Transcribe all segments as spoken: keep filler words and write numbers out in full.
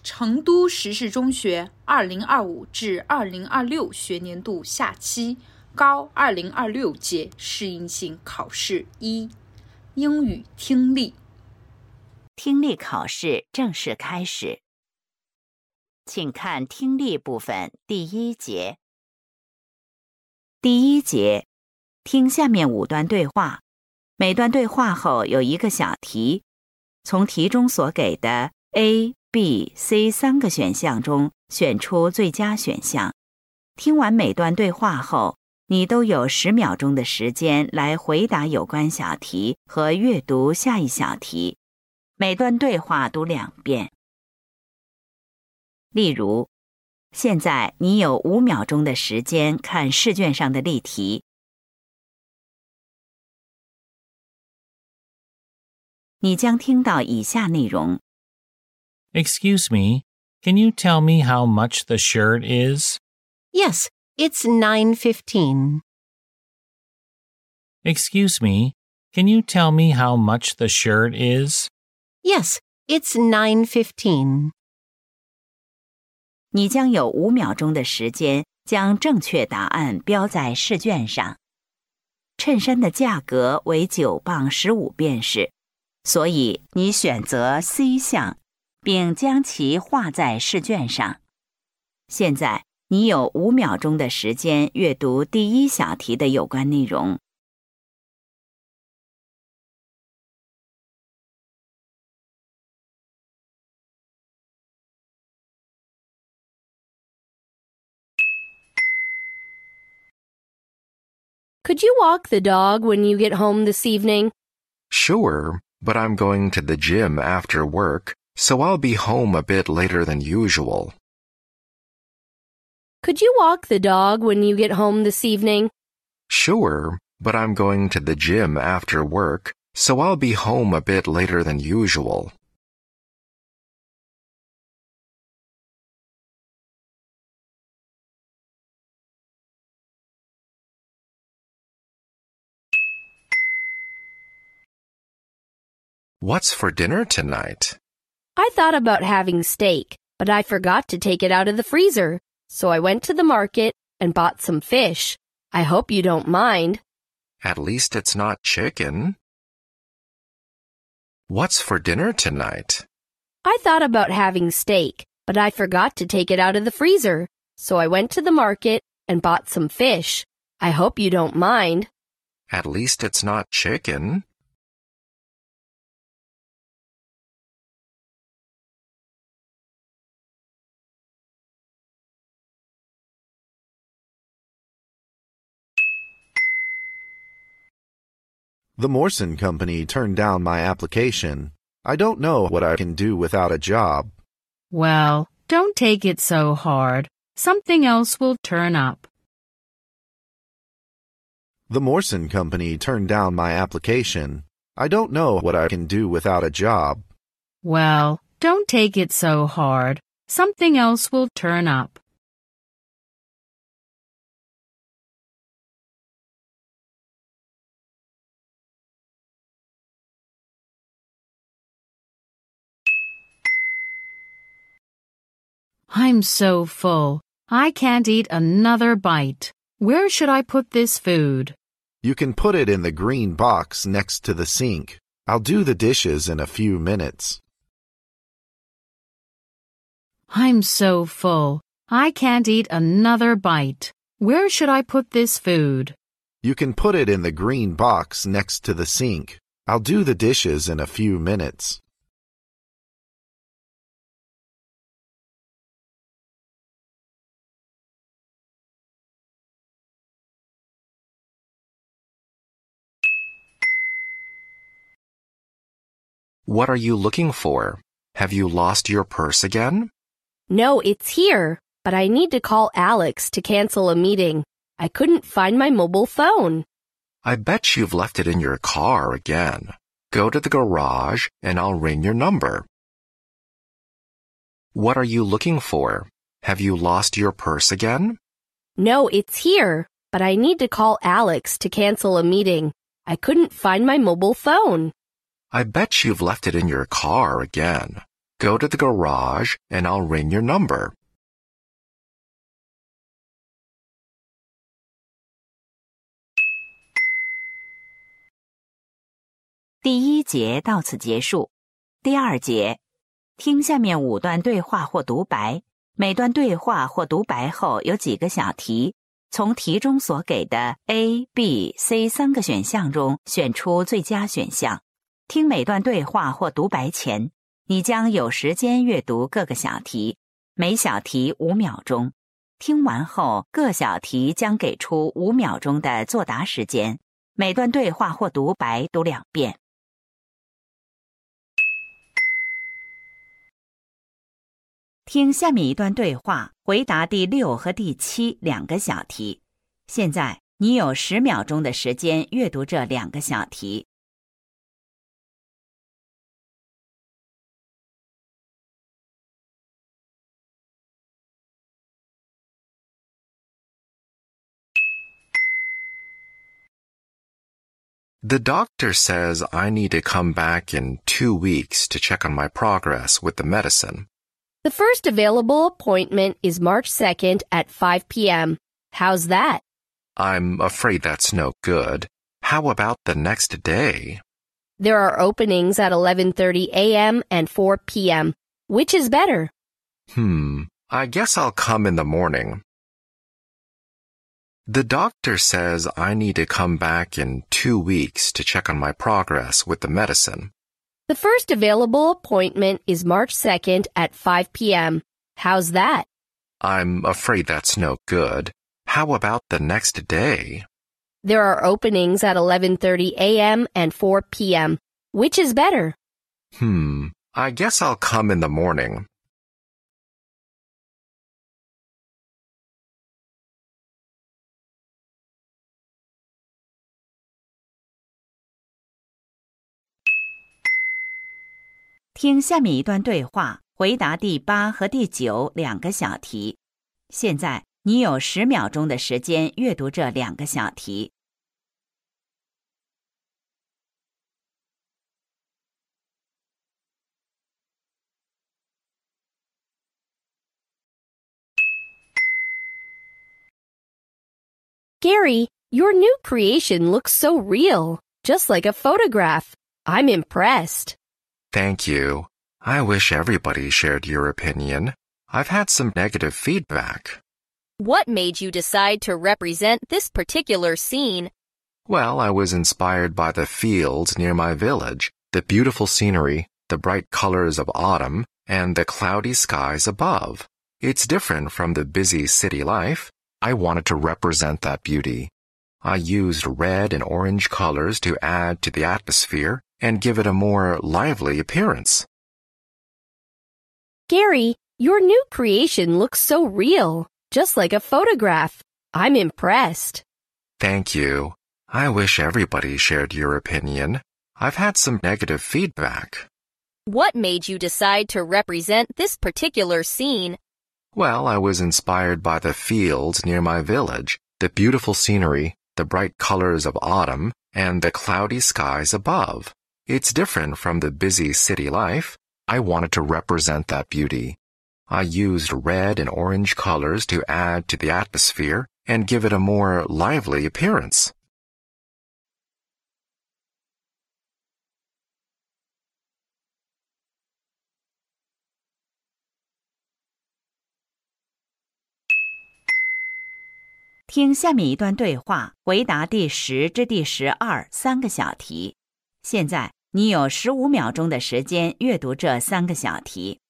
成都实事中学二零二五至二零二六学年度下期高二零二六届适应性考试一英语听力。 听力考试正式开始，请看听力部分第一节。第一节，听下面五段对话，每段对话后有一个小题，从题中所给的 A、B、C 三个选项中选出最佳选项。听完每段对话后，你都有十秒钟的时间来回答有关小题和阅读下一小题。每段对话读两遍。例如，现在你有五秒钟的时间看试卷上的例题。你将听到以下内容。 Excuse me, can you tell me how much the shirt is? Yes, it's nine fifteen. Excuse me, can you tell me how much the shirt is? Yes, it's nine fifteen. 你将有五秒钟的时间将正确答案标在试卷上。衬衫的价格为九磅十五便士，所以你选择 C 项，并将其画在试卷上。现在你有五秒钟的时间阅读第一小题的有关内容。 Could you walk the dog when you get home this evening? Sure, but I'm going to the gym after work, so I'll be home a bit later than usual. Could you walk the dog when you get home this evening? Sure, but I'm going to the gym after work, so I'll be home a bit later than usual. What's for dinner tonight? I thought about having steak, but I forgot to take it out of the freezer, so I went to the market and bought some fish. I hope you don't mind. At least it's not chicken. What's for dinner tonight? I thought about having steak, but I forgot to take it out of the freezer, so I went to the market and bought some fish. I hope you don't mind. At least it's not chicken. The Morrison Company turned down my application. I don't know what I can do without a job. Well, don't take it so hard. Something else will turn up. The Morrison Company turned down my application. I don't know what I can do without a job. Well, don't take it so hard. Something else will turn up. I'm so full. I can't eat another bite. Where should I put this food? You can put it in the green box next to the sink. I'll do the dishes in a few minutes. I'm so full. I can't eat another bite. Where should I put this food? You can put it in the green box next to the sink. I'll do the dishes in a few minutes. What are you looking for? Have you lost your purse again? No, it's here, but I need to call Alex to cancel a meeting. I couldn't find my mobile phone. I bet you've left it in your car again. Go to the garage and I'll ring your number. What are you looking for? Have you lost your purse again? No, it's here, but I need to call Alex to cancel a meeting. I couldn't find my mobile phone. I bet you've left it in your car again. Go to the garage and I'll ring your number. 第一节到此结束。第二节，听下面五段对话或独白，每段对话或独白后有几个小题，从题中所给的 A、B、C 三个选项中选出最佳选项。听每段对话或独白前，你将有时间阅读各个小题，每小题五秒钟。听完后，各小题将给出五秒钟的作答时间。每段对话或独白读两遍。听下面一段对话，回答第六和第七两个小题。现在你有十秒钟的时间阅读这两个小题。 The doctor says I need to come back in two weeks to check on my progress with the medicine. The first available appointment is March second at five p.m. How's that? I'm afraid that's no good. How about the next day? There are openings at eleven thirty a.m. and four p.m. Which is better? Hmm, I guess I'll come in the morning. The doctor says I need to come back in two weeks to check on my progress with the medicine. The first available appointment is March second at five p.m. How's that? I'm afraid that's no good. How about the next day? There are openings at eleven thirty a.m. and four p.m. Which is better? Hmm, I guess I'll come in the morning. “听下面一段对话，回答第八和第九两个小题。现在你有十秒钟的时间阅读这两个小题。 Gary, your new creation looks so real, just like a photograph. I'm impressed. Thank you. I wish everybody shared your opinion. I've had some negative feedback. What made you decide to represent this particular scene? Well, I was inspired by the fields near my village, the beautiful scenery, the bright colors of autumn, and the cloudy skies above. It's different from the busy city life. I wanted to represent that beauty. I used red and orange colors to add to the atmosphere and give it a more lively appearance. Gary, your new creation looks so real, just like a photograph. I'm impressed. Thank you. I wish everybody shared your opinion. I've had some negative feedback. What made you decide to represent this particular scene? Well, I was inspired by the fields near my village, the beautiful scenery, the bright colors of autumn, and the cloudy skies above. It's different from the busy city life. I wanted to represent that beauty. I used red and orange colors to add to the atmosphere and give it a more lively appearance. “听下面一段对话，回答第十至第十二三个小题。现在你有十五秒钟的时间阅读这三个小题。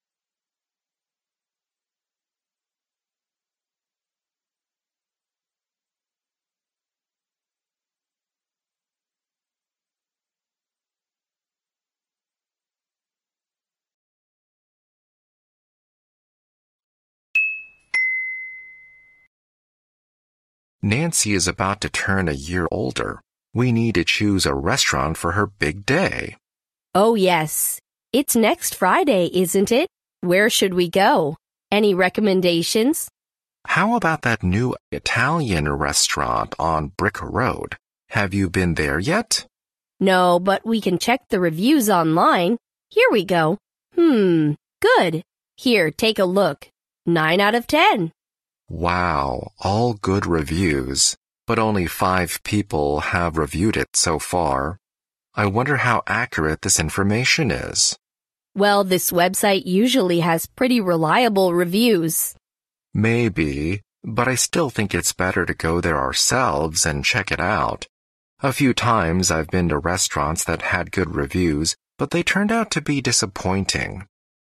Nancy is about to turn a year older. We need to choose a restaurant for her big day. Oh, yes. It's next Friday, isn't it? Where should we go? Any recommendations? How about that new Italian restaurant on Brick Road? Have you been there yet? No, but we can check the reviews online. Here we go. Hmm, good. Here, take a look. Nine out of ten. Wow, all good reviews, but only five people have reviewed it so far. I wonder how accurate this information is. Well, this website usually has pretty reliable reviews. Maybe, but I still think it's better to go there ourselves and check it out. A few times I've been to restaurants that had good reviews, but they turned out to be disappointing.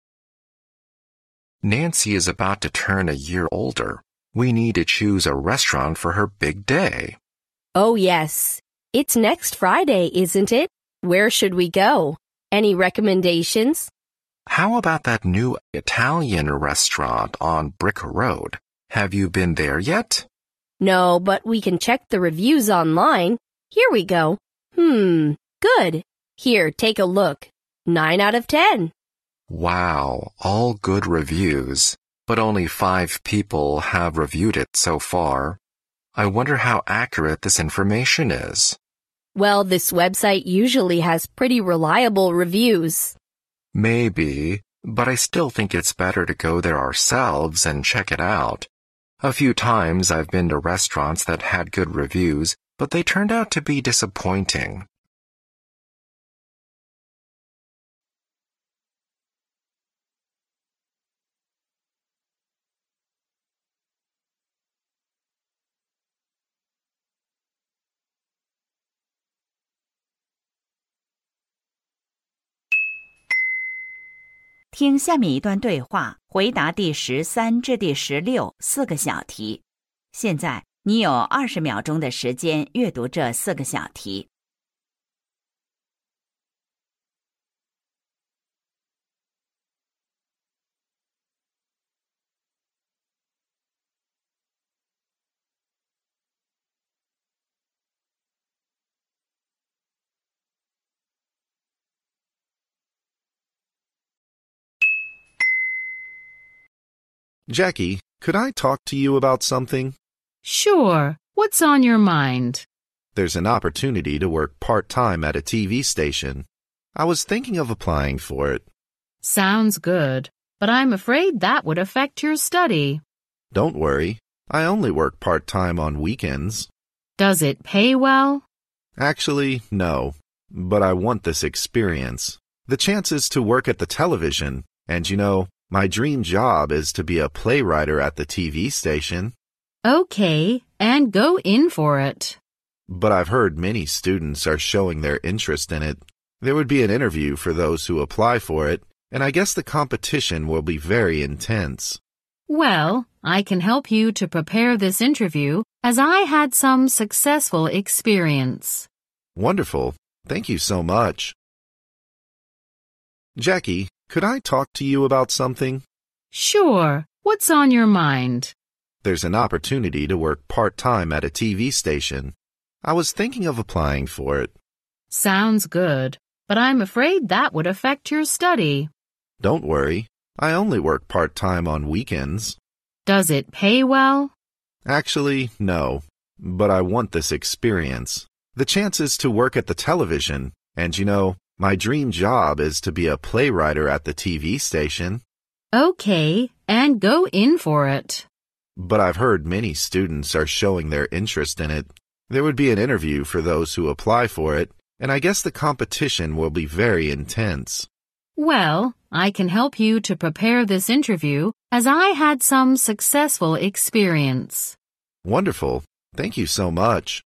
Nancy is about to turn a year older. We need to choose a restaurant for her big day. Oh, yes. It's next Friday, isn't it? Where should we go? Any recommendations? How about that new Italian restaurant on Brick Road? Have you been there yet? No, but we can check the reviews online. Here we go. Hmm, good. Here, take a look. Nine out of ten. Wow, all good reviews, but only five people have reviewed it so far. I wonder how accurate this information is. Well, this website usually has pretty reliable reviews. Maybe, but I still think it's better to go there ourselves and check it out. A few times I've been to restaurants that had good reviews, but they turned out to be disappointing. “听下面一段对话，回答第十三至第十六四个小题。现在你有二十秒钟的时间阅读这四个小题。 Jackie, could I talk to you about something? Sure. What's on your mind? There's an opportunity to work part-time at a T V station. I was thinking of applying for it. Sounds good, but I'm afraid that would affect your study. Don't worry. I only work part-time on weekends. Does it pay well? Actually, no. But I want this experience. The chances to work at the television, and you know, my dream job is to be a playwright at the T V station. Okay, and go in for it. But I've heard many students are showing their interest in it. There would be an interview for those who apply for it, and I guess the competition will be very intense. Well, I can help you to prepare this interview as I had some successful experience. Wonderful. Thank you so much. Jackie, could I talk to you about something? Sure. What's on your mind? There's an opportunity to work part-time at a T V station. I was thinking of applying for it. Sounds good, but I'm afraid that would affect your study. Don't worry. I only work part-time on weekends. Does it pay well? Actually, no. But I want this experience. The chances to work at the television, and you know, my dream job is to be a playwright at the T V station. Okay, and go in for it. But I've heard many students are showing their interest in it. There would be an interview for those who apply for it, and I guess the competition will be very intense. Well, I can help you to prepare this interview as I had some successful experience. Wonderful. Thank you so much.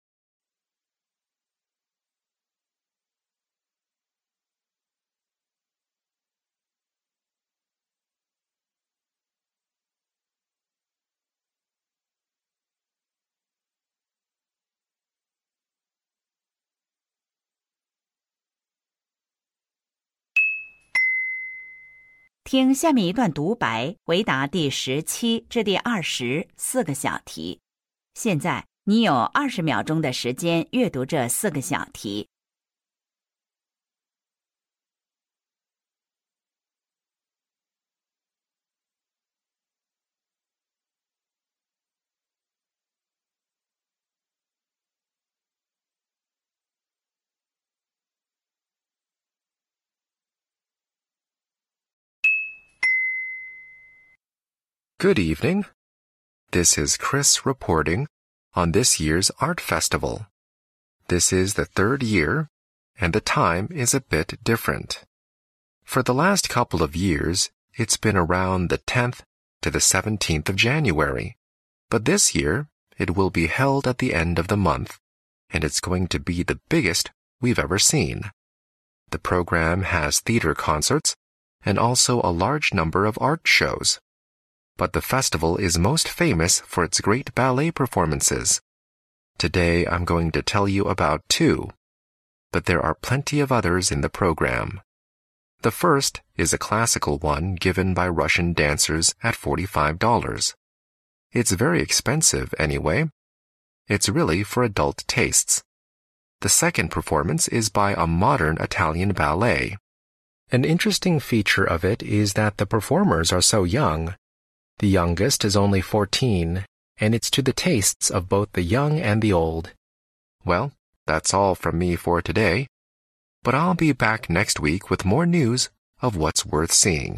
“听下面一段独白，回答第十七至第二十四个小题。现在你有二十秒钟的时间阅读这四个小题。 Good evening. This is Chris reporting on this year's art festival. This is the third year, and the time is a bit different. For the last couple of years, it's been around the tenth to the seventeenth of January, but this year it will be held at the end of the month, and it's going to be the biggest we've ever seen. The program has theater concerts and also a large number of art shows. But the festival is most famous for its great ballet performances. Today I'm going to tell you about two, but there are plenty of others in the program. The first is a classical one given by Russian dancers at forty-five dollars. It's very expensive anyway. It's really for adult tastes. The second performance is by a modern Italian ballet. An interesting feature of it is that the performers are so young. The youngest is only fourteen, and it's to the tastes of both the young and the old. Well, that's all from me for today, but I'll be back next week with more news of what's worth seeing.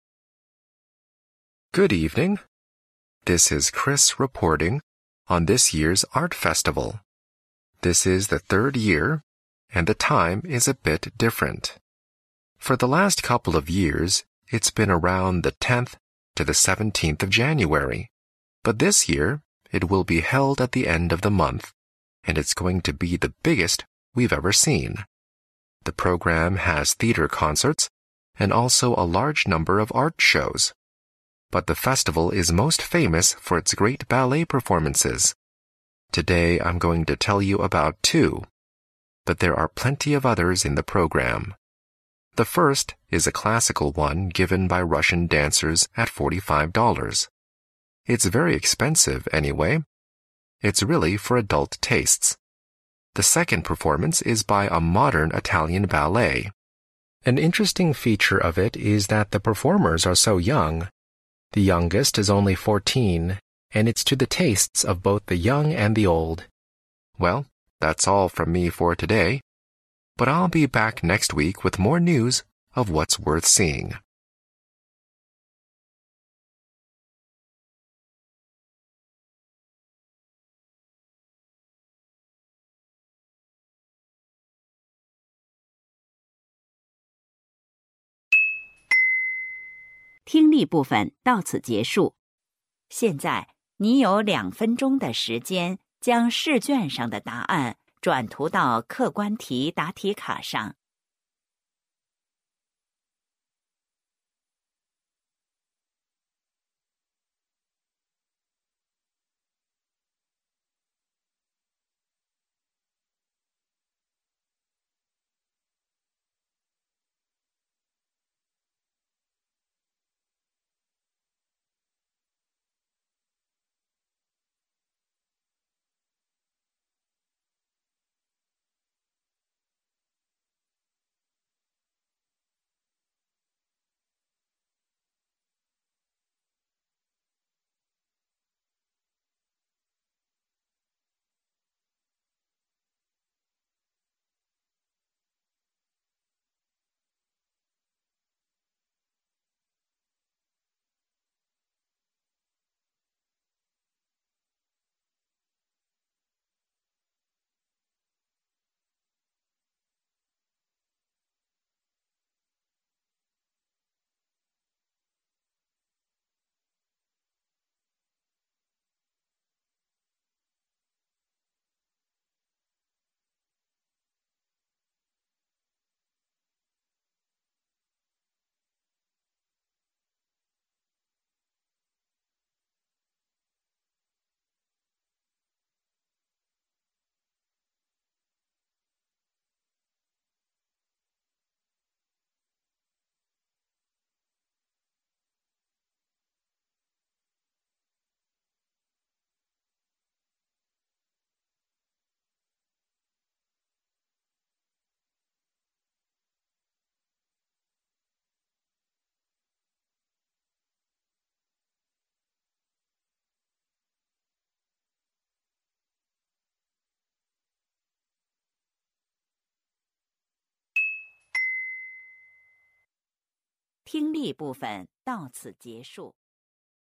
Good evening. This is Chris reporting on this year's art festival. This is the third year, and the time is a bit different. For the last couple of years, it's been around the tenth to the seventeenth of January, but this year it will be held at the end of the month, and it's going to be the biggest we've ever seen. The program has theater concerts and also a large number of art shows. But the festival is most famous for its great ballet performances. Today I'm going to tell you about two, but there are plenty of others in the program. The first is a classical one given by Russian dancers at forty-five dollars. It's very expensive anyway. It's really for adult tastes. The second performance is by a modern Italian ballet. An interesting feature of it is that the performers are so young. The youngest is only fourteen, and it's to the tastes of both the young and the old. Well, that's all from me for today, but I'll be back next week with more news of what's worth seeing. 《听力部分到此结束。现在你有两分钟的时间，将试卷上的答案转涂到客观题答题卡上。听力部分到此结束。